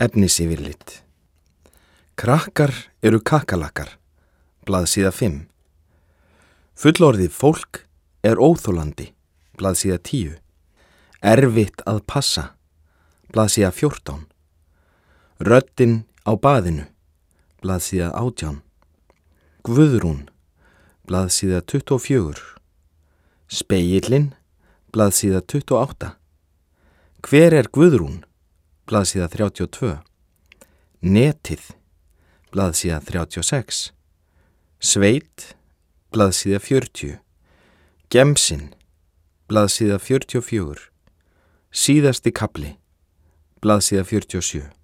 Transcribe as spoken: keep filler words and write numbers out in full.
Efnisyfirlit. Krakkar eru kakkalakkar, blaðsíða fimm. Fullorðið fólk er óþolandi, blaðsíða tíu. Erfitt að passa, blaðsíða fjórtán. Röddin á baðinu, blaðsíða átján. Guðrún, blaðsíða tuttugu og fjögur. Spegillinn, blaðsíða tuttugu og átta. Hver er Guðrún? Blaðsíða þrjátíu og tvö. Netið, blaðsíða þrjátíu og sex. Sveit, blaðsíða fjörutíu. Gemsinn, blaðsíða fjörutíu og fjögur. Síðasti kafli, blaðsíða fjörutíu og sjö.